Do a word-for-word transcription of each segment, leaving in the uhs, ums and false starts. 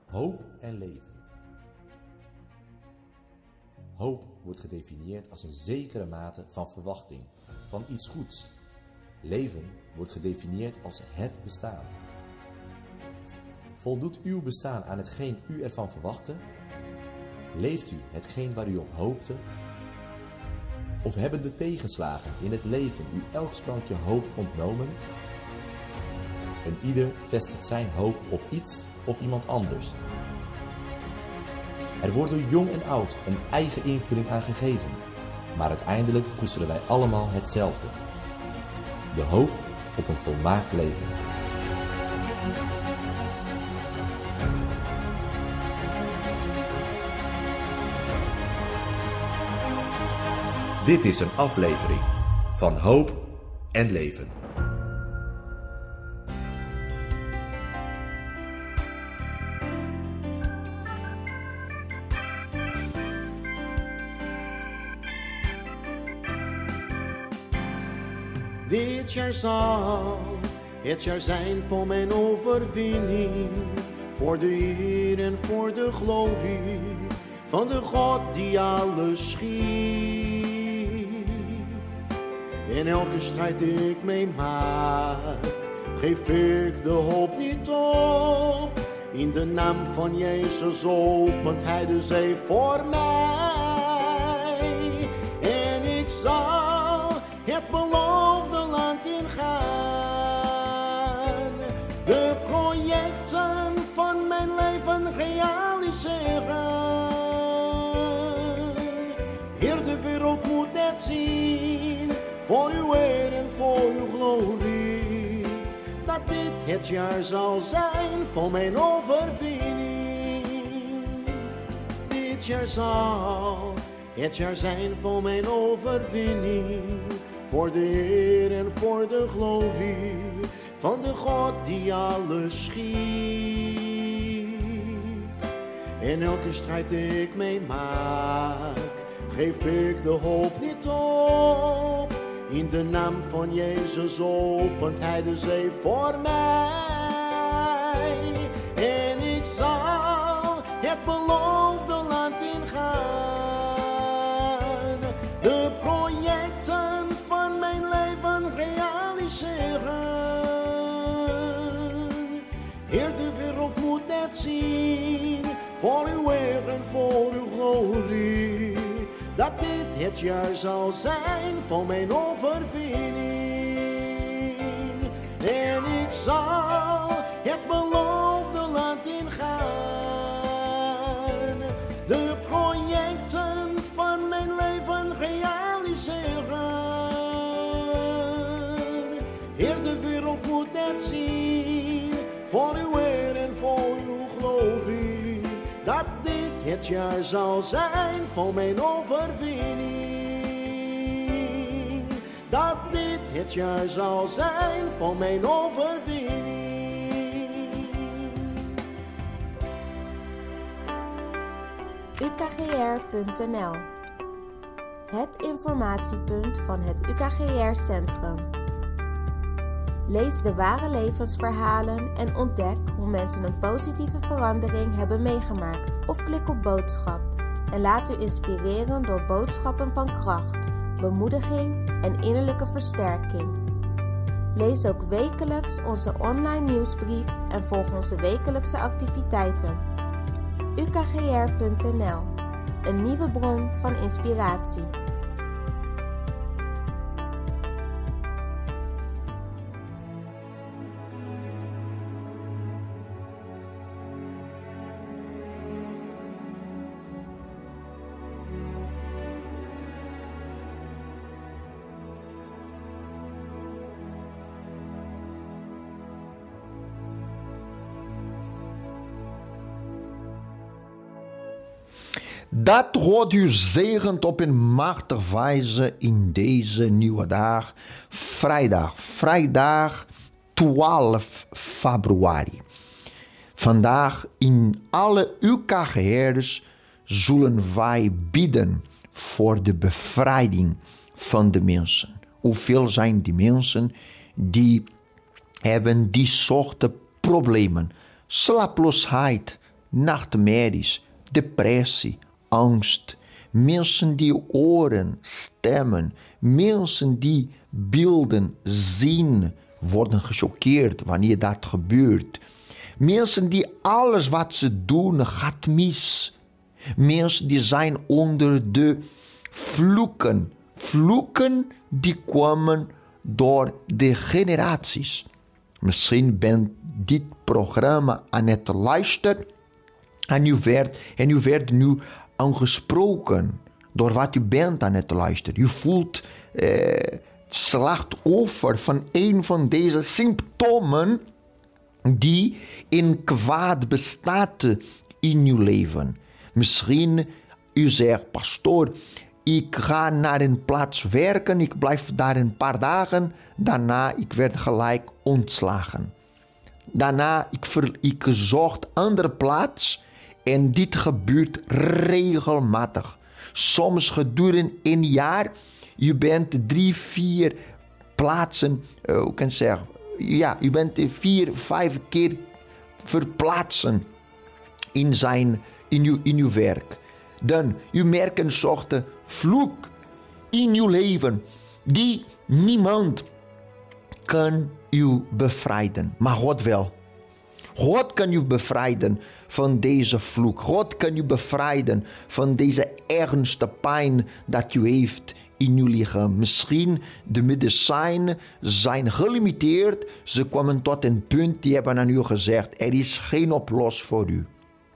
Hoop en leven. Hoop wordt gedefinieerd als een zekere mate van verwachting, van iets goeds. Leven wordt gedefinieerd als het bestaan. Voldoet uw bestaan aan hetgeen u ervan verwachtte? Leeft u hetgeen waar u op hoopte? Of hebben de tegenslagen in het leven u elk sprankje hoop ontnomen? En ieder vestigt zijn hoop op iets of iemand anders. Er wordt door jong en oud een eigen invulling aan gegeven, maar uiteindelijk koesteren wij allemaal hetzelfde: de hoop op een volmaakt leven. Dit is een aflevering van Hoop en Leven. Dit jaar zal het jaar zijn van mijn overwinning, voor de eer en voor de glorie van de God die alles schiep. In elke strijd die ik meemaak, geef ik de hoop niet op. In de naam van Jezus opent Hij de zee voor mij. En ik zal het beloofde land ingaan, de projecten van mijn leven realiseren. Heer, de wereld moet het zien, voor uw eer en voor uw glorie, dat dit het jaar zal zijn van mijn overwinning. Dit jaar zal het jaar zijn van mijn overwinning, voor de eer en voor de glorie van de God die alles schiep. In elke strijd die ik meemaak, geef ik de hoop niet op. In de naam van Jezus opent Hij de zee voor mij. En ik zal het beloofde land ingaan, de projecten van mijn leven realiseren. Heer, de wereld moet het zien, voor uw eer en voor uw glorie, dat dit het jaar zal zijn van mijn overwinning. En ik zal het beloofde land ingaan, de projecten van mijn leven realiseren. Heer, de wereld moet het zien, voor uw eer en voor uw glorie, dat dit het jaar zal zijn van mijn overwinning. Dat dit het jaar zal zijn van mijn overwinning. U K G R punt N L, het informatiepunt van het U K G R-centrum. Lees de ware levensverhalen en ontdek hoe mensen een positieve verandering hebben meegemaakt. Of klik op boodschap en laat u inspireren door boodschappen van kracht, bemoediging en innerlijke versterking. Lees ook wekelijks onze online nieuwsbrief en volg onze wekelijkse activiteiten. U K G R punt N L, een nieuwe bron van inspiratie. Dat God u zegent op een machtige wijze in deze nieuwe dag, vrijdag, vrijdag twaalf februari. Vandaag in alle U K G R'ers zullen wij bidden voor de bevrijding van de mensen. Hoeveel zijn die mensen die hebben die soorten problemen? Slaaploosheid, nachtmerries, depressie, angst. Mensen die horen stemmen, mensen die beelden zien, worden gechoqueerd wanneer dat gebeurt. Mensen die alles wat ze doen gaat mis. Mensen die zijn onder de vloeken. Vloeken die komen door de generaties. Misschien bent dit programma aan het luisteren en u werd, en u werd nu aangesproken door wat u bent aan het luisteren. U voelt eh, slachtoffer van een van deze symptomen die in kwaad bestaat in uw leven. Misschien u zegt, pastoor, ik ga naar een plaats werken, ik blijf daar een paar dagen, daarna ik werd gelijk ontslagen. Daarna ik, ver, ik zocht andere plaats en dit gebeurt regelmatig. Soms gedurende een jaar, je bent drie, vier plaatsen, uh, hoe kan ik zeggen, ja, je bent vier, vijf keer verplaatsen in, zijn, in, uw, in uw werk. Dan, u merkt een soort vloek in uw leven, die niemand kan u bevrijden, maar God wel. God kan u bevrijden van deze vloek. God kan u bevrijden van deze ernstige pijn dat u heeft in uw lichaam. Misschien de medicijnen zijn gelimiteerd. Ze kwamen tot een punt die hebben aan u gezegd, er is geen oplossing voor u.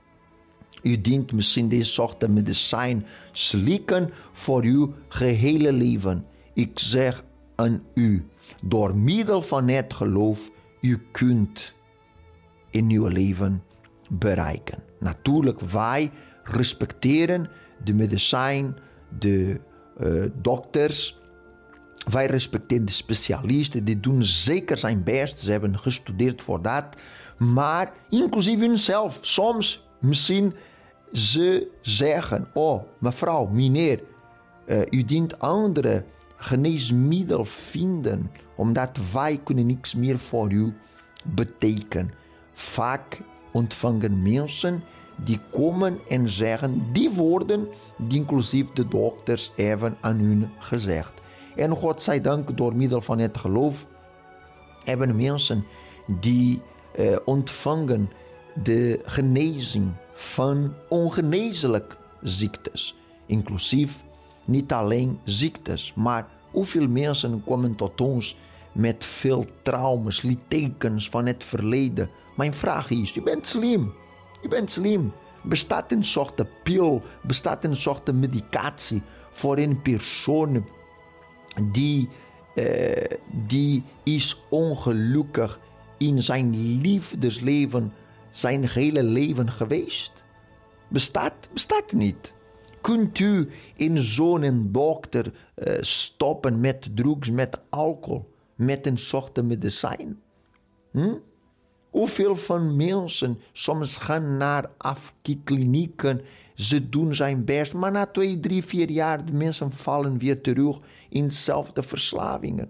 U dient misschien deze soort medicijn slikken voor uw gehele leven. Ik zeg aan u, door middel van het geloof, u kunt in uw leven bereiken. Natuurlijk, wij respecteren de medicijn, de uh, dokters. Wij respecteren de specialisten, die doen zeker zijn best. Ze hebben gestudeerd voor dat. Maar inclusief hunzelf, soms misschien ze zeggen, oh mevrouw, meneer, uh, u dient andere geneesmiddel vinden, omdat wij kunnen niks meer voor u betekenen. Vaak ontvangen mensen die komen en zeggen die woorden die inclusief de dokters hebben aan hun gezegd. En God zij dank, door middel van het geloof hebben mensen die uh, ontvangen de genezing van ongeneeslijke ziektes. Inclusief niet alleen ziektes, maar hoeveel mensen komen tot ons met veel trauma's, littekens van het verleden. Mijn vraag is, u bent slim, u bent slim. Bestaat een soort pil, bestaat een soort medicatie voor een persoon die, uh, die is ongelukkig in zijn liefdesleven, zijn hele leven geweest? Bestaat, bestaat niet. Kunt u in zo'n dokter uh, stoppen met drugs, met alcohol, met een soort medicijn? Hm? Hoeveel van mensen soms gaan naar afkikklinieken, ze doen zijn best, maar na twee, drie, vier jaar de mensen vallen weer terug in dezelfde verslavingen.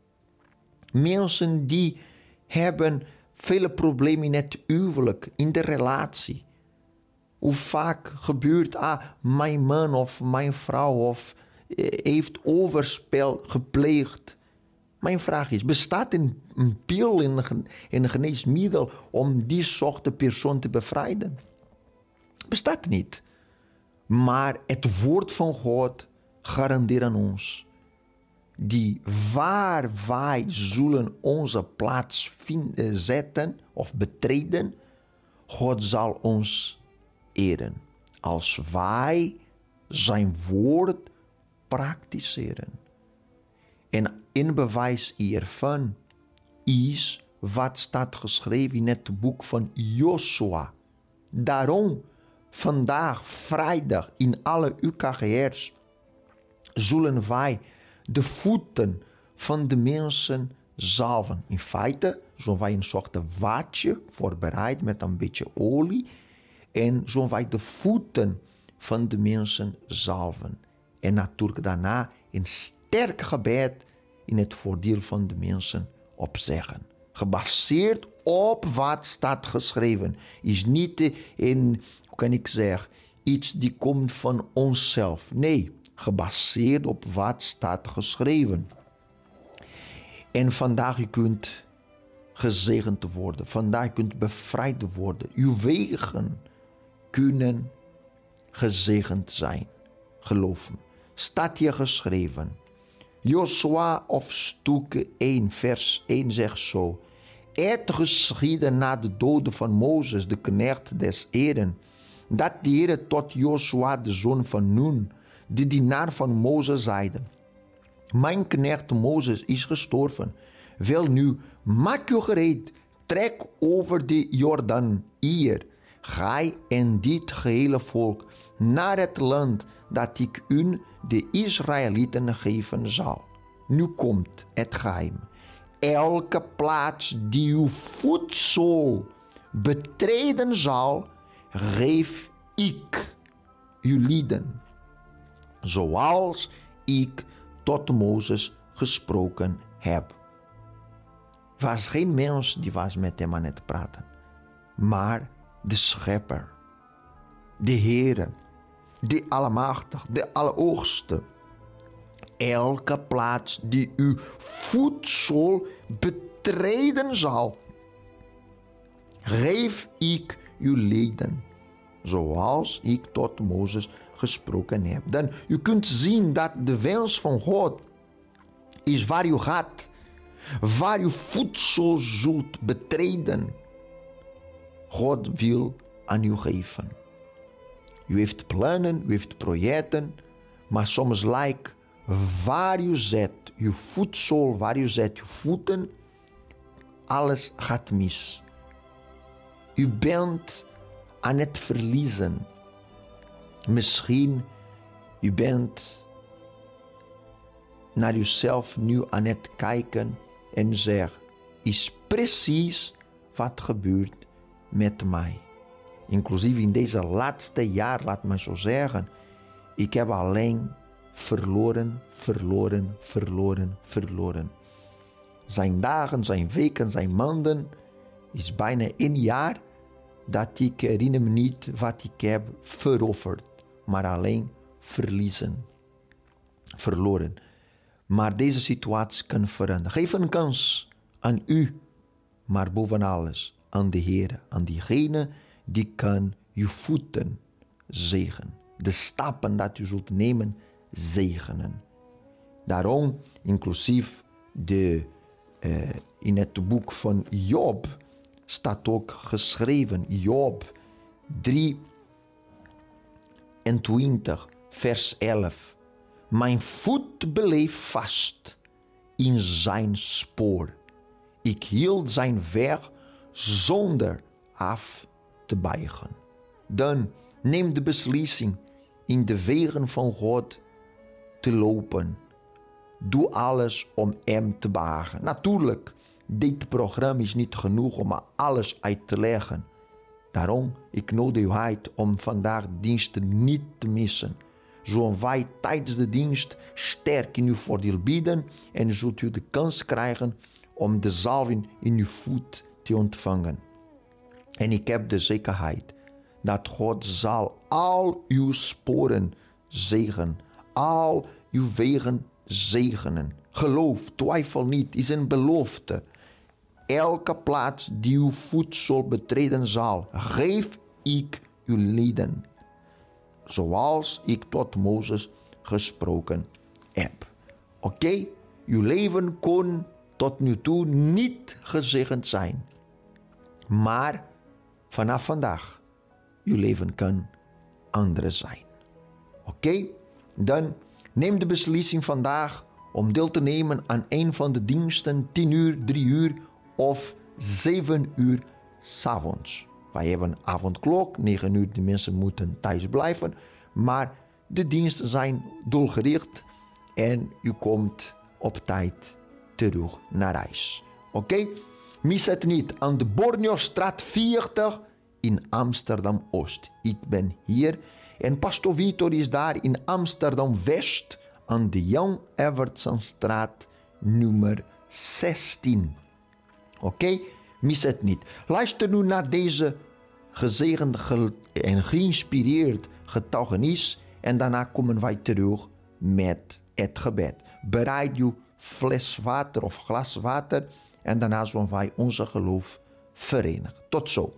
Mensen die hebben vele problemen in het huwelijk, in de relatie. Hoe vaak gebeurt, ah, mijn man of mijn vrouw of, eh, heeft overspel gepleegd. Mijn vraag is, bestaat een, een pil, een, een geneesmiddel om die soort persoon te bevrijden? Bestaat niet. Maar het woord van God garandeert aan ons, die waar wij zullen onze plaats vinden, zetten of betreden, God zal ons eren als wij zijn woord praktiseren. En in bewijs hiervan is wat staat geschreven in het boek van Joshua. Daarom, vandaag, vrijdag, in alle U K G R's, zullen wij de voeten van de mensen zalven. In feite zullen wij een soort watje voorbereid met een beetje olie en zullen wij de voeten van de mensen zalven. En natuurlijk daarna een sterk gebed in het voordeel van de mensen opzeggen. Gebaseerd op wat staat geschreven. Is niet in, hoe kan ik zeggen, iets die komt van onszelf. Nee, gebaseerd op wat staat geschreven. En vandaag u kunt gezegend worden. Vandaag u kunt bevrijd worden. Uw wegen kunnen gezegend zijn. Geloof me. Staat hier geschreven. Josua of stuk één vers één zegt zo. Het geschiedde na de dood van Mozes, de knecht des Heren, dat de Heer tot Josua, de zoon van Nun, de dienaar van Mozes, zeide: Mijn knecht Mozes is gestorven. Wel nu, maak je gereed, trek over de Jordaan hier, gij en dit gehele volk, naar het land dat ik u, de Israëlieten, geven zal. Nu komt het geheim. Elke plaats die uw voetzool betreden zal, geef ik uw lieden, zoals ik tot Mozes gesproken heb. Was geen mens die was met hem aan het praten, maar de Schepper, de Heere, de Almachtige, de Allerhoogste. Elke plaats die uw voetzool betreden zal, geef ik uw leden, zoals ik tot Mozes gesproken heb. Dan u kunt zien dat de wens van God is waar u gaat, waar uw voetzool zult betreden. God wil aan u geven. U heeft plannen, u heeft projecten, maar soms lijkt waar u zet, uw voetzool, waar u zet uw voeten, alles gaat mis. U bent aan het verliezen. Misschien u bent naar uzelf nu aan het kijken en zegt, is precies wat gebeurt met mij. Inclusief in deze laatste jaar, laat me zo zeggen, ik heb alleen verloren, verloren, verloren, verloren. Zijn dagen, zijn weken, zijn maanden, is bijna een jaar dat ik herinner me niet wat ik heb veroverd, maar alleen verliezen, verloren. Maar deze situatie kan veranderen. Geef een kans aan u, maar boven alles aan de Heer, aan diegene die kan uw voeten zegenen. De stappen dat u zult nemen, zegenen. Daarom, inclusief de, uh, in het boek van Job, staat ook geschreven, Job drieëntwintig, vers elf. Mijn voet bleef vast in zijn spoor. Ik hield zijn weg zonder af te buigen. Dan neem de beslissing in de wegen van God te lopen. Doe alles om hem te behagen. Natuurlijk, dit programma is niet genoeg om alles uit te leggen. Daarom, ik nodig u uit om vandaag diensten niet te missen. Zo wij tijdens de dienst sterk in uw voordeel bieden en zult u de kans krijgen om de zalving in uw voet te ontvangen. En ik heb de zekerheid dat God zal al uw sporen zegenen, al uw wegen zegenen. Geloof, twijfel niet, is een belofte. Elke plaats die uw voetzool betreden zal, geef ik uw lieden, zoals ik tot Mozes gesproken heb. Oké, okay? Uw leven kon tot nu toe niet gezegend zijn, maar vanaf vandaag, uw leven kan anders zijn. Oké, okay? Dan neem de beslissing vandaag om deel te nemen aan een van de diensten, tien uur, drie uur of zeven uur 's avonds. Wij hebben een avondklok, negen uur, de mensen moeten thuis blijven, maar de diensten zijn doelgericht en u komt op tijd terug naar huis. Oké? Okay? Mis het niet, aan de Borneostraat veertig in Amsterdam-Oost. Ik ben hier en Pastor Vitor is daar in Amsterdam-West aan de Jan Evertsonstraat nummer zestien. Oké? Okay? Mis het niet. Luister nu naar deze gezegende ge- en geïnspireerd getuigenis en daarna komen wij terug met het gebed. Bereid je fles water of glas water en daarna zullen wij onze geloof verenigen. Tot zo.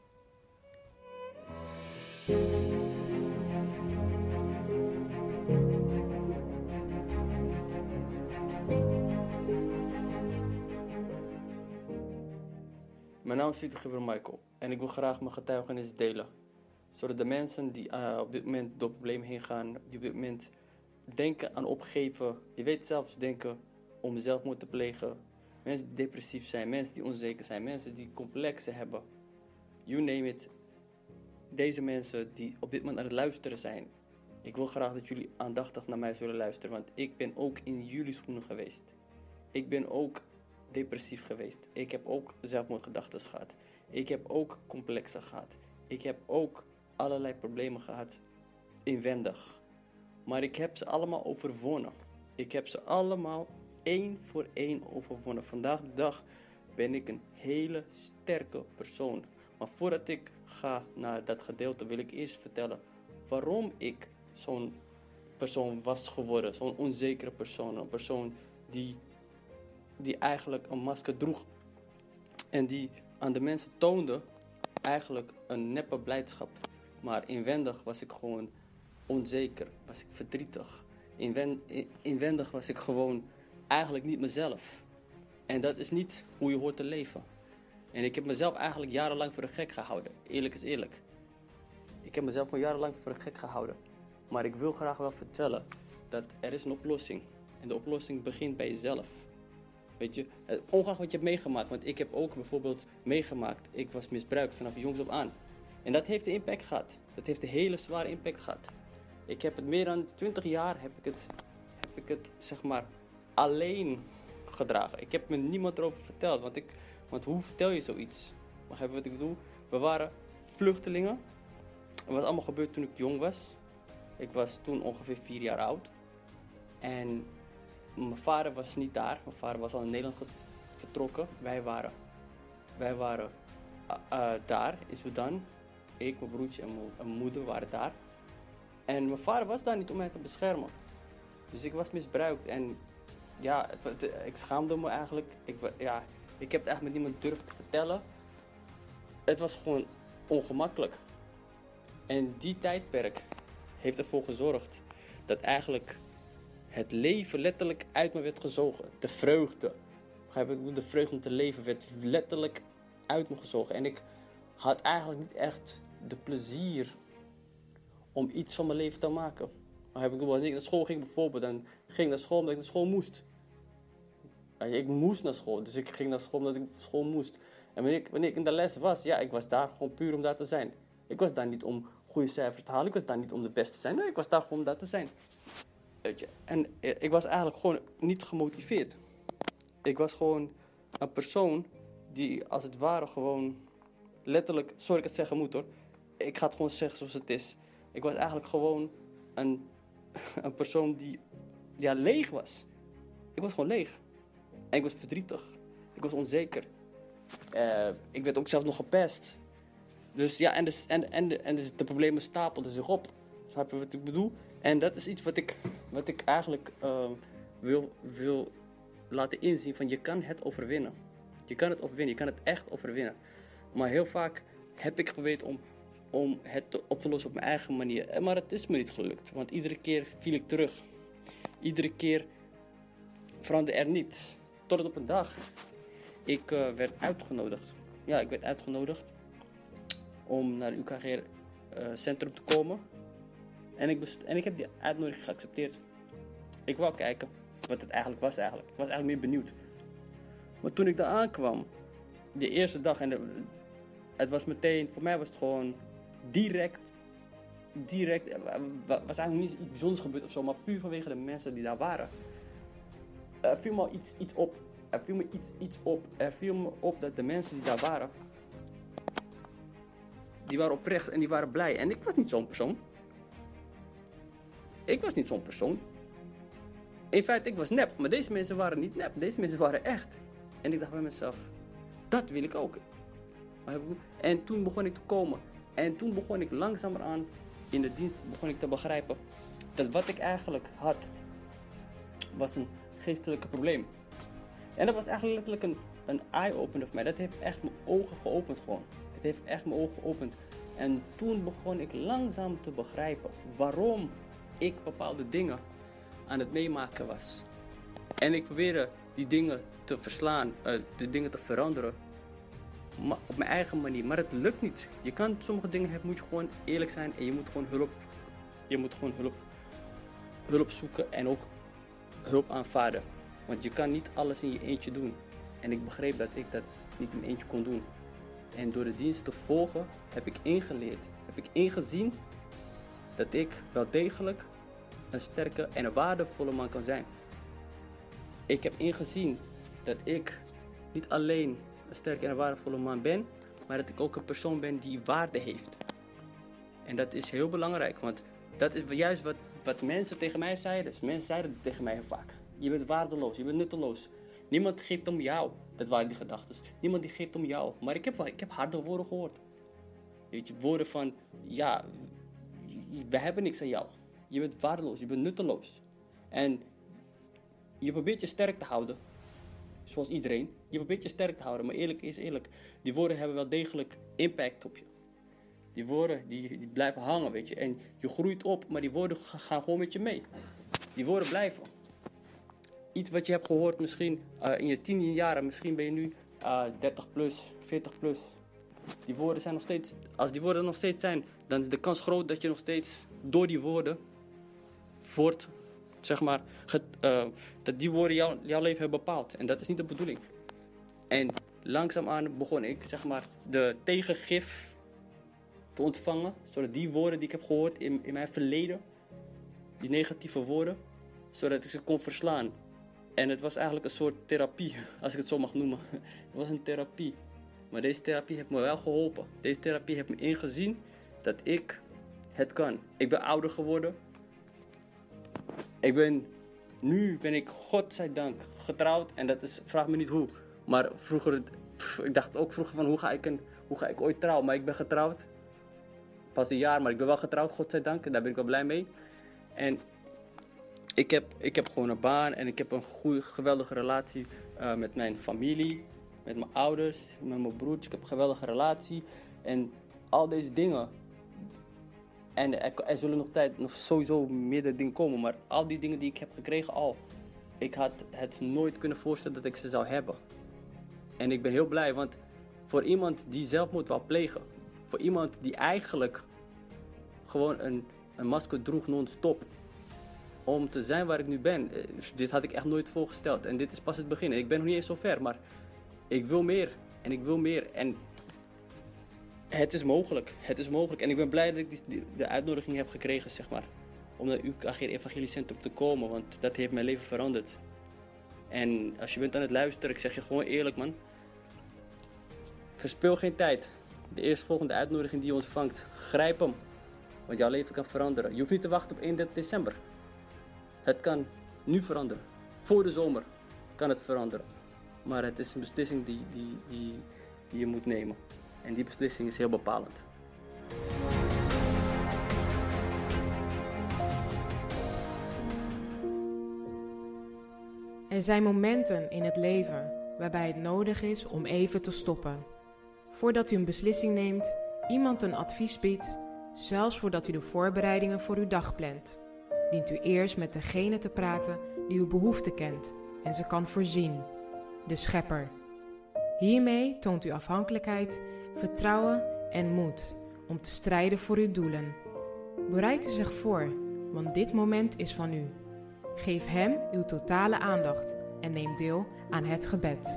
Mijn naam is Pieter Gibber Michael en ik wil graag mijn getuigenis delen. Zodat de mensen die uh, op dit moment door problemen heen gaan, die op dit moment denken aan opgeven, die weten zelfs denken om zelfmoord te plegen. Mensen die depressief zijn, mensen die onzeker zijn, mensen die complexen hebben. You name it. Deze mensen die op dit moment aan het luisteren zijn. Ik wil graag dat jullie aandachtig naar mij zullen luisteren, want ik ben ook in jullie schoenen geweest. Ik ben ook depressief geweest. Ik heb ook zelfmoordgedachten gehad. Ik heb ook complexen gehad. Ik heb ook allerlei problemen gehad inwendig. Maar ik heb ze allemaal overwonnen. Ik heb ze allemaal één voor één overwonnen. Vandaag de dag ben ik een hele sterke persoon. Maar voordat ik ga naar dat gedeelte wil ik eerst vertellen waarom ik zo'n persoon was geworden. Zo'n onzekere persoon. Een persoon die, die eigenlijk een masker droeg. En die aan de mensen toonde eigenlijk een neppe blijdschap. Maar inwendig was ik gewoon onzeker. Was ik verdrietig. Inwen, in, inwendig was ik gewoon eigenlijk niet mezelf. En dat is niet hoe je hoort te leven. En ik heb mezelf eigenlijk jarenlang voor de gek gehouden. Eerlijk is eerlijk. Ik heb mezelf maar jarenlang voor de gek gehouden. Maar ik wil graag wel vertellen dat er is een oplossing. En de oplossing begint bij jezelf. Weet je, ongeacht wat je hebt meegemaakt. Want ik heb ook bijvoorbeeld meegemaakt. Ik was misbruikt vanaf jongs op aan. En dat heeft een impact gehad. Dat heeft een hele zware impact gehad. Ik heb het meer dan twintig jaar heb ik het, heb ik het zeg maar alleen gedragen. Ik heb me niemand erover verteld. Want, ik, want hoe vertel je zoiets? Begrijp je wat ik bedoel? We waren vluchtelingen. Het was allemaal gebeurd toen ik jong was. Ik was toen ongeveer vier jaar oud. En mijn vader was niet daar. Mijn vader was al in Nederland vertrokken. Wij waren, wij waren uh, uh, daar in Sudan. Ik, mijn broertje en mijn, en mijn moeder waren daar. En mijn vader was daar niet om mij te beschermen. Dus ik was misbruikt. En ja, het, het, ik schaamde me eigenlijk. Ik, ja, ik heb het eigenlijk met niemand durven te vertellen. Het was gewoon ongemakkelijk. En die tijdperk heeft ervoor gezorgd dat eigenlijk het leven letterlijk uit me werd gezogen. De vreugde. Begrijp je? De vreugde om te leven werd letterlijk uit me gezogen. En ik had eigenlijk niet echt de plezier om iets van mijn leven te maken. Maar heb ik, wanneer ik naar school ging bijvoorbeeld, dan ging ik naar school omdat ik naar school moest. Ik moest naar school, dus ik ging naar school omdat ik naar school moest. En wanneer ik, wanneer ik in de les was, ja, ik was daar gewoon puur om daar te zijn. Ik was daar niet om goede cijfers te halen, ik was daar niet om de beste te zijn. Nee, ik was daar gewoon om daar te zijn. Weet je? En ik was eigenlijk gewoon niet gemotiveerd. Ik was gewoon een persoon die als het ware gewoon letterlijk, sorry ik het zeggen moet hoor. Ik ga het gewoon zeggen zoals het is. Ik was eigenlijk gewoon een, een persoon die ja, leeg was. Ik was gewoon leeg. En ik was verdrietig. Ik was onzeker. Uh, ik werd ook zelf nog gepest. Dus ja, en, de, en, en, de, en de, de problemen stapelden zich op. Snap je wat ik bedoel? En dat is iets wat ik, wat ik eigenlijk uh, wil, wil laten inzien. Van je kan het overwinnen. Je kan het overwinnen. Je kan het echt overwinnen. Maar heel vaak heb ik geprobeerd om, om het te, op te lossen op mijn eigen manier. Maar het is me niet gelukt. Want iedere keer viel ik terug. Iedere keer veranderde er niets. Tot op een dag. Ik uh, werd uitgenodigd. Ja, ik werd uitgenodigd. Om naar het U K G-centrum uh, te komen. En ik, best- en ik heb die uitnodiging geaccepteerd. Ik wou kijken wat het eigenlijk was eigenlijk. Ik was eigenlijk meer benieuwd. Maar toen ik daar aankwam, de eerste dag, en de, het was meteen, voor mij was het gewoon direct, direct, het was eigenlijk niet iets bijzonders gebeurd of zo, maar puur vanwege de mensen die daar waren. Er viel me iets, iets op. Er viel me iets, iets op. Er viel me op dat de mensen die daar waren, die waren oprecht en die waren blij. En ik was niet zo'n persoon. Ik was niet zo'n persoon. In feite, ik was nep. Maar deze mensen waren niet nep. Deze mensen waren echt. En ik dacht bij mezelf, dat wil ik ook. En toen begon ik te komen. En toen begon ik langzamerhand in de dienst begon ik te begrijpen dat wat ik eigenlijk had, was een geestelijk probleem. En dat was eigenlijk letterlijk een, een eye-opener voor mij. Dat heeft echt mijn ogen geopend gewoon. Het heeft echt mijn ogen geopend. En toen begon ik langzaam te begrijpen waarom ik bepaalde dingen aan het meemaken was. En ik probeerde die dingen te verslaan, uh, die dingen te veranderen. Maar op mijn eigen manier. Maar het lukt niet. Je kan sommige dingen hebben, moet je gewoon eerlijk zijn en je moet gewoon hulp. Je moet gewoon hulp, hulp zoeken en ook hulp aanvaarden. Want je kan niet alles in je eentje doen. En ik begreep dat ik dat niet in mijn eentje kon doen. En door de dienst te volgen heb ik ingeleerd, heb ik ingezien dat ik wel degelijk een sterke en een waardevolle man kan zijn. Ik heb ingezien dat ik niet alleen een sterke en een waardevolle man ben, maar dat ik ook een persoon ben die waarde heeft. En dat is heel belangrijk, want dat is juist wat, wat mensen tegen mij zeiden. Dus mensen zeiden tegen mij heel vaak. Je bent waardeloos, je bent nutteloos. Niemand geeft om jou. Dat waren die gedachten. Niemand die geeft om jou. Maar ik heb, wel, ik heb harde woorden gehoord. Weet je, woorden van, ja, we hebben niks aan jou. Je bent waardeloos, je bent nutteloos. En je probeert je sterk te houden. Zoals iedereen. Je probeert je sterk te houden. Maar eerlijk is eerlijk. Die woorden hebben wel degelijk impact op je. Die woorden die, die blijven hangen, weet je. En je groeit op, maar die woorden gaan gewoon met je mee. Die woorden blijven. Iets wat je hebt gehoord misschien uh, in je tien jaren. Misschien ben je nu uh, dertig plus, veertig plus. Die woorden zijn nog steeds, als die woorden er nog steeds zijn, dan is de kans groot dat je nog steeds door die woorden voort, zeg maar, get, uh, dat die woorden jou, jouw leven hebben bepaald. En dat is niet de bedoeling. En langzaamaan begon ik, zeg maar, de tegengif te ontvangen. Zodat die woorden die ik heb gehoord in, in mijn verleden, die negatieve woorden, zodat ik ze kon verslaan. En het was eigenlijk een soort therapie, als ik het zo mag noemen. Het was een therapie. Maar deze therapie heeft me wel geholpen. Deze therapie heeft me ingezien dat ik het kan. Ik ben ouder geworden. Ik ben, nu ben ik, godzijdank, getrouwd. En dat is, vraag me niet hoe. Maar vroeger, pff, ik dacht ook vroeger van hoe ga, ik een, hoe ga ik ooit trouwen. Maar ik ben getrouwd. Pas een jaar, maar ik ben wel getrouwd, godzijdank. En daar ben ik wel blij mee. En ik heb, ik heb gewoon een baan en ik heb een goede, geweldige relatie uh, met mijn familie. Met mijn ouders, met mijn broertje. Ik heb een geweldige relatie. En al deze dingen. En er, er zullen nog, tijd, nog sowieso meerdere dingen komen. Maar al die dingen die ik heb gekregen al. Ik had het nooit kunnen voorstellen dat ik ze zou hebben. En ik ben heel blij. Want voor iemand die zelfmoord wou plegen. Voor iemand die eigenlijk gewoon een, een masker droeg non-stop. Om te zijn waar ik nu ben. Dit had ik echt nooit voorgesteld. En dit is pas het begin. En ik ben nog niet eens zo ver. Maar ik wil meer. En ik wil meer. En het is mogelijk. Het is mogelijk. En ik ben blij dat ik die, de uitnodiging heb gekregen, zeg maar. Om naar U K G Evangeliecentrum te komen. Want dat heeft mijn leven veranderd. En als je bent aan het luisteren, ik zeg je gewoon eerlijk, man. Verspil geen tijd. De eerstvolgende uitnodiging die je ontvangt, grijp hem. Want jouw leven kan veranderen. Je hoeft niet te wachten op één december. Het kan nu veranderen. Voor de zomer kan het veranderen. Maar het is een beslissing die, die, die, die je moet nemen. En die beslissing is heel bepalend. Er zijn momenten in het leven waarbij het nodig is om even te stoppen. Voordat u een beslissing neemt, iemand een advies biedt, zelfs voordat u de voorbereidingen voor uw dag plant, dient u eerst met degene te praten die uw behoeften kent en ze kan voorzien, de Schepper. Hiermee toont u afhankelijkheid, vertrouwen en moed om te strijden voor uw doelen. Bereid u zich voor, want dit moment is van u. Geef hem uw totale aandacht en neem deel aan het gebed.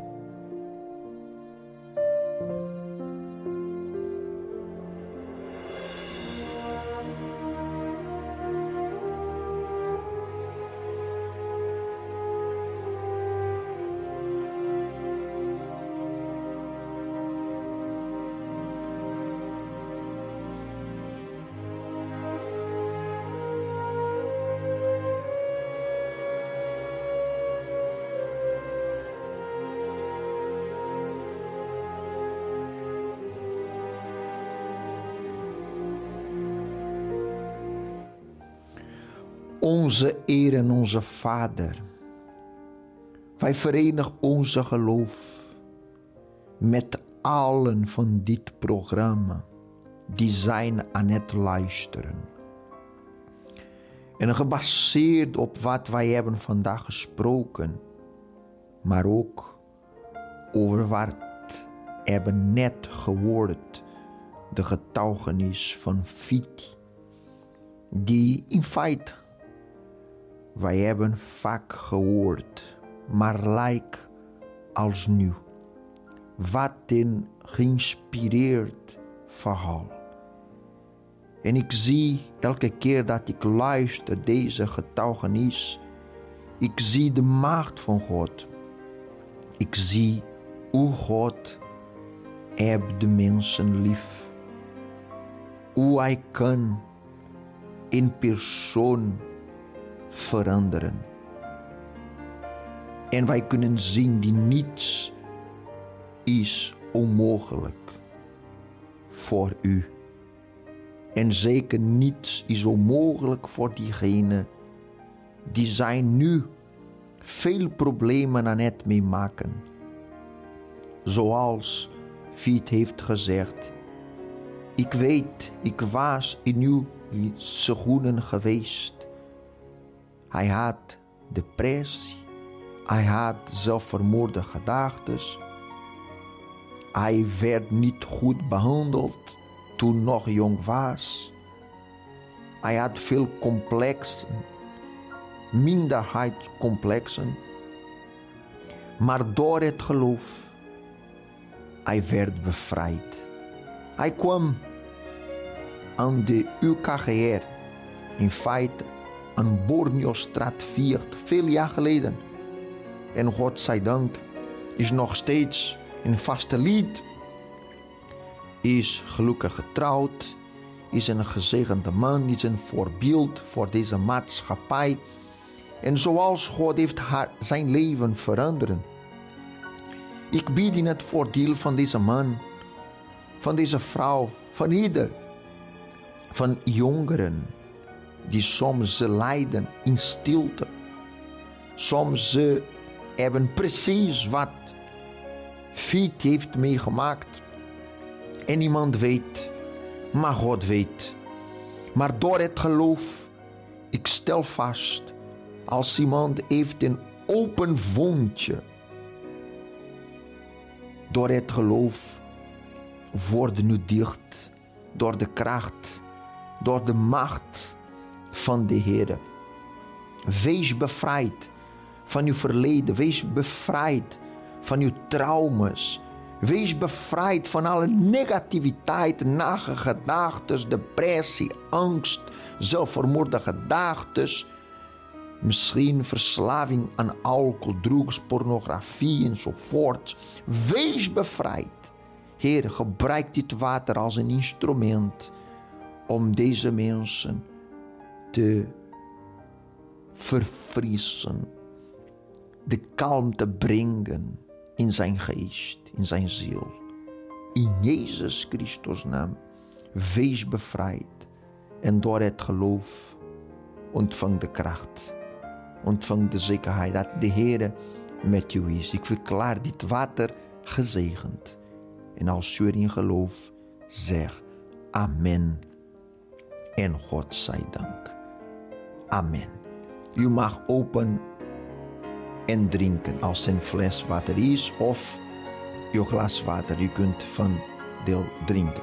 Onze Heer en onze Vader, wij verenigen onze geloof met allen van dit programma die zijn aan het luisteren. En gebaseerd op wat wij hebben vandaag gesproken, maar ook over wat hebben net gehoord, de getuigenis van Viti, die in feite, wij hebben vaak gehoord, maar lijkt als nieuw. Wat een geïnspireerd verhaal. En ik zie elke keer dat ik luister deze getuigenis, ik zie de macht van God. Ik zie hoe God heeft de mensen lief. Hoe hij kan een persoon veranderen. En wij kunnen zien die niets is onmogelijk voor u. En zeker niets is onmogelijk voor diegenen die zijn nu veel problemen aan het meemaken. Zoals Fiet heeft gezegd, ik weet, ik was in uw schoenen geweest. Hij had depressie, hij had zelfvermoorde gedachten. Hij werd niet goed behandeld toen nog jong was. Hij had veel complexen, minderheidscomplexen. Maar door het geloof, hij werd bevrijd. Hij kwam aan de U K G R, in feite aan Borneostraat vier, veel jaar geleden. En godzijdank is nog steeds een vaste lid, is gelukkig getrouwd, is een gezegende man, is een voorbeeld voor deze maatschappij. En zoals God heeft haar, zijn leven veranderd. Ik bied in het voordeel van deze man, van deze vrouw, van ieder, van jongeren, die soms ze lijden in stilte. Soms ze hebben precies wat Fiet heeft meegemaakt. En niemand weet, maar God weet. Maar door het geloof, ik stel vast, als iemand heeft een open wondje, door het geloof wordt nu dicht, door de kracht, door de macht van de Heer. Wees bevrijd van uw verleden, wees bevrijd van uw trauma's. Wees bevrijd van alle negativiteit, nare gedachten, depressie, angst, zelfvermoorde gedachten. Misschien verslaving aan alcohol, drugs, pornografie enzovoort. Wees bevrijd. Heer, gebruik dit water als een instrument om deze mensen te verfrissen. De kalmte brengen in zijn geest, in zijn ziel. In Jezus Christus naam, wees bevrijd. En door het geloof ontvang de kracht. Ontvang de zekerheid dat de Heer met u is. Ik verklaar dit water gezegend. En als u erin gelooft, zeg amen. En God zij dank. Amen. U mag open en drinken als een fles water is of uw glas water. U kunt van deel drinken.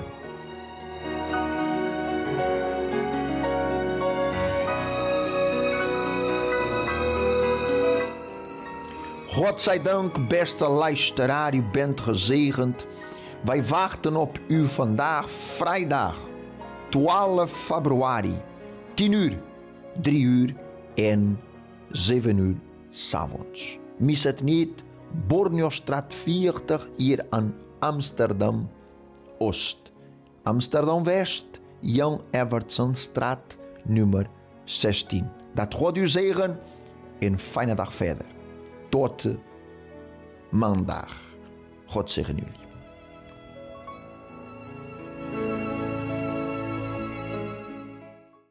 God zij dank, beste luisteraar, u bent gezegend. Wij wachten op u vandaag, vrijdag, twaalf februari, tien uur, drie uur en zeven uur 's avonds. Mis het niet, Borneostraat veertig hier aan Amsterdam Oost. Amsterdam West, Jan Evertsonstraat nummer zestien. Dat God u zegen en fijne dag verder. Tot maandag. God zegen jullie.